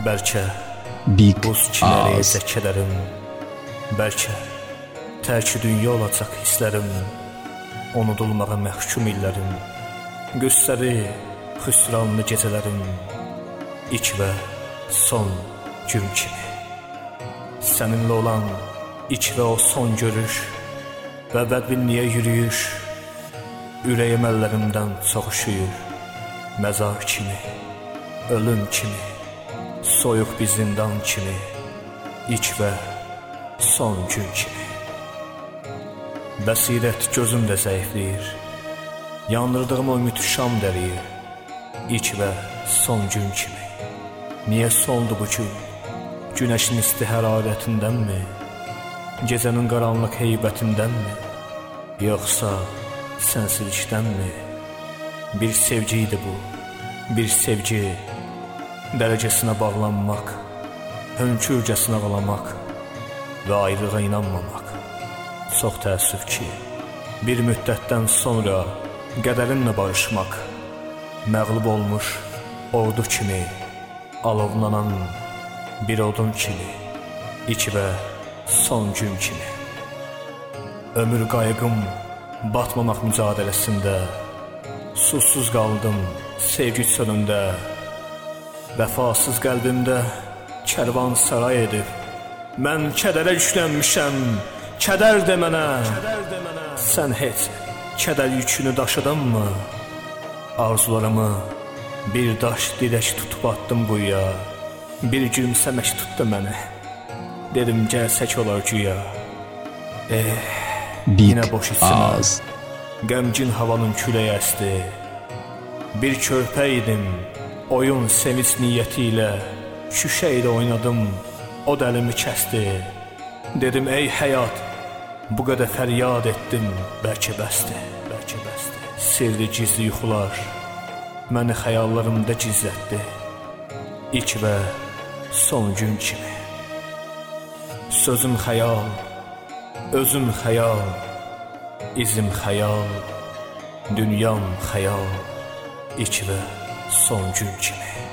Bəlkə Big buz kimi Az. kədərim, bəlkə tərki dünya olacaq hisslərim, unudulmağa məhkum illərim, qüssəli, xüsranlı gecələrim, ilk və son gün kimi. Səninlə olan ilk və o son görüş və bədbinliyə yürüyüş, ürəyim əllərimdən çox üşüyür, məzar kimi, ölüm kimi, soyuq bir zindan kimi, ilk və son gün kimi. Bəsirət gözüm də zəifləyir, yandırdığım o ümid şam dəriyir, ilk və son gün kimi. Niyə soldu bu gün? Günəşin isti hərarətindənmi? Gecənin qaranlıq heybətindənmi? Yoxsa sənsilikdənmi? Bir sevgi idi bu, bir sevgi, dərəcəsinə bağlanmaq, hönkürcəsinə ağlamaq və ayrılığa inanmamaq. Çox təəssüf ki, bir müddətdən sonra qədərinlə barışmaq, məğlub olmuş ordu kimi, alovlanan bir odun kimi, ilk və son gün kimi. Ömür qayıqım batmamaq mücadeləsində, susuz qaldım sevgi çölündə, vəfasız qəlbimdə kərvan saray edib. Mən kədərə yüklənmişəm, kədər de mənə. Sən heç kədər yükünü daşıdınmı? Arzularımı bir daş dilək tutub attım quyuya. Bir gülümsəmək tutdu məni, dedim gəlsək olar güya. Yine boş içimə qəmgin havanın küləyi əsdi. Bir körpə idim, oyun sevinç niyyəti ilə, şüşə ilə oynadım, o dəlimi kəsdi. Dedim ey həyat, bu qədər fəryad etdim, bəlkə bəsdir, bəlkə bəsdir. Sirli gizli yuxular məni xəyallarımda gizlətdi, ilk və son gün kimi. Sözüm xəyal, özüm xəyal, izim xəyal, dünyam xəyal, ilk və son gün kimi.